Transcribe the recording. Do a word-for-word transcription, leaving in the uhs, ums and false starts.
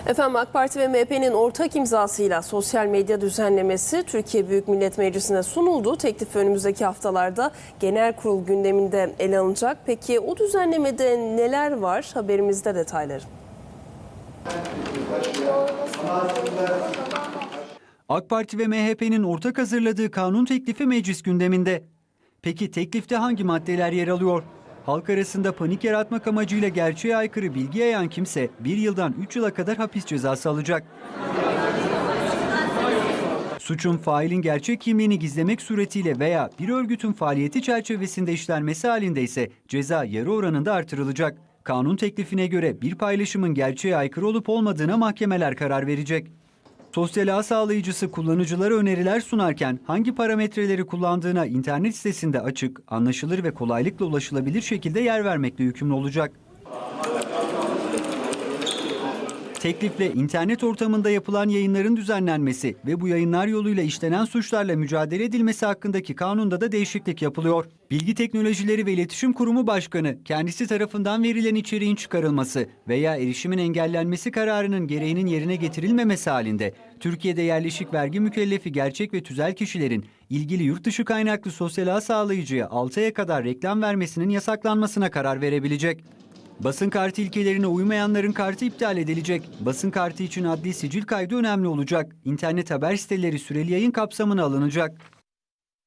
Efendim AK Parti ve M H P'nin ortak imzasıyla sosyal medya düzenlemesi Türkiye Büyük Millet Meclisi'ne sunuldu. Teklif önümüzdeki haftalarda genel kurul gündeminde ele alınacak. Peki o düzenlemede neler var? Haberimizde detayları. AK Parti ve M H P'nin ortak hazırladığı kanun teklifi meclis gündeminde. Peki teklifte hangi maddeler yer alıyor? Halk arasında panik yaratmak amacıyla gerçeğe aykırı bilgi yayan kimse bir yıldan üç yıla kadar hapis cezası alacak. Suçun failin gerçek kimliğini gizlemek suretiyle veya bir örgütün faaliyeti çerçevesinde işlenmesi halinde ise ceza yarı oranında artırılacak. Kanun teklifine göre bir paylaşımın gerçeğe aykırı olup olmadığına mahkemeler karar verecek. Sosyal ağ sağlayıcısı kullanıcılara öneriler sunarken hangi parametreleri kullandığına internet sitesinde açık, anlaşılır ve kolaylıkla ulaşılabilir şekilde yer vermekle yükümlü olacak. Teklifle internet ortamında yapılan yayınların düzenlenmesi ve bu yayınlar yoluyla işlenen suçlarla mücadele edilmesi hakkındaki kanunda da değişiklik yapılıyor. Bilgi Teknolojileri ve İletişim Kurumu Başkanı kendisi tarafından verilen içeriğin çıkarılması veya erişimin engellenmesi kararının gereğinin yerine getirilmemesi halinde Türkiye'de yerleşik vergi mükellefi gerçek ve tüzel kişilerin ilgili yurt dışı kaynaklı sosyal ağ sağlayıcıya altı aya kadar reklam vermesinin yasaklanmasına karar verebilecek. Basın kartı ilkelerine uymayanların kartı iptal edilecek. Basın kartı için adli sicil kaydı önemli olacak. İnternet haber siteleri süreli yayın kapsamına alınacak.